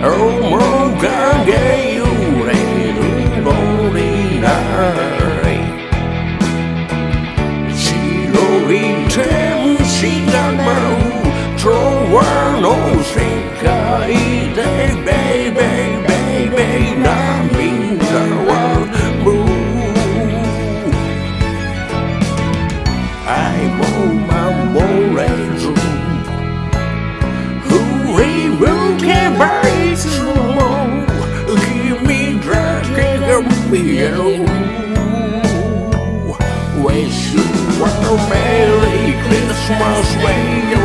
mong cả ghế yêu này đủ đi lại chỉ lối thêm xin đang mau trôi qua nó sẽ cái thế baby nam mình ra mưu ai mong bố lệ dù will care by slow. Give me drag, give me you. Wish you a Merry Christmas when you